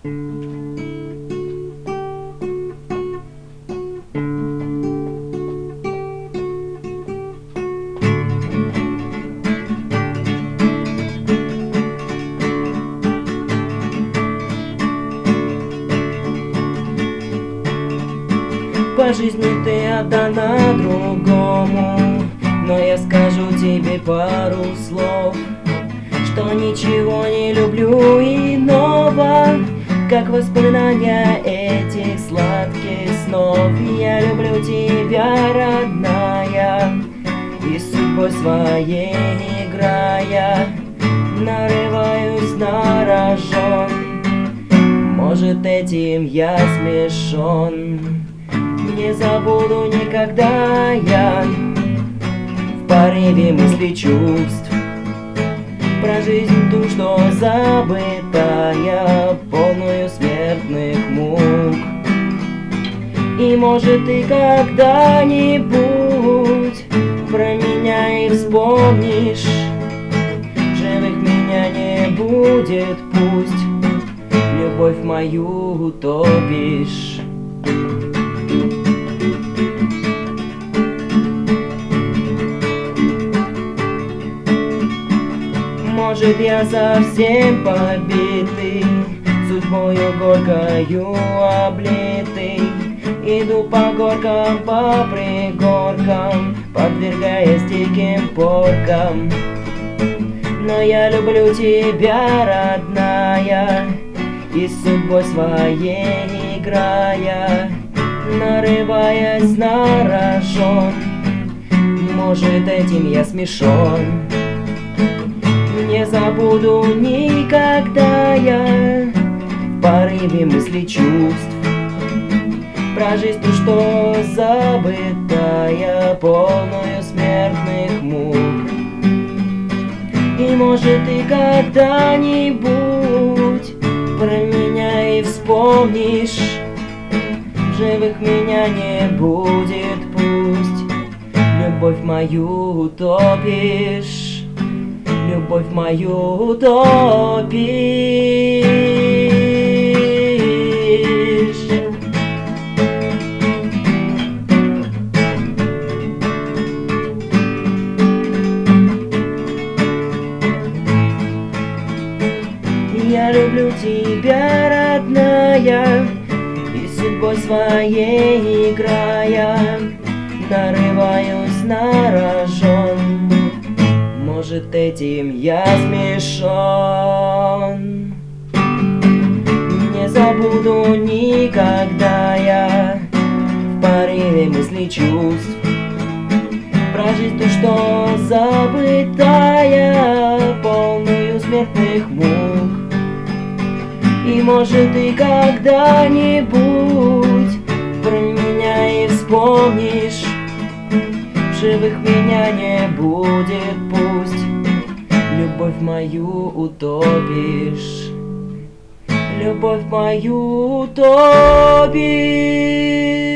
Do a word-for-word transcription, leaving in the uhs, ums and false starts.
По жизни ты отдана другому, но я скажу тебе пару слов, что ничего не люблю иного, как воспоминания этих сладких снов. Я люблю тебя, родная, и судьбой своей играя, нарываюсь на рожон. Может, этим я смешон. Не забуду никогда я в порыве мыслей чувств про жизнь ту, что забытая, полную смертных мук. И может ты когда-нибудь про меня и вспомнишь, живых меня не будет, пусть любовь мою утопишь. Может, я совсем побитый, судьбою горькою облитый, иду по горкам, по пригоркам, подвергаясь диким поркам. Но я люблю тебя, родная, и с судьбой своей играя, нарываясь на рожон. Может, этим я смешон. Не забуду никогда я в порыве мыслей чувств про жизнь ту, что забытая, полную смертных мук. И может ты когда-нибудь про меня и вспомнишь, живых меня не будет, пусть любовь мою утопишь. Любовь мою утопишь. Я люблю тебя, родная, и судьбой своей играя, нарываюсь на рожон. Может, этим я смешон. Не забуду никогда я в порыве мыслей чувств про жизнь ту, что забытая, полную смертных мук. И может, ты когда-нибудь про меня и вспомнишь, живых меня не будет, пусть любовь мою утопишь. Любовь мою утопишь.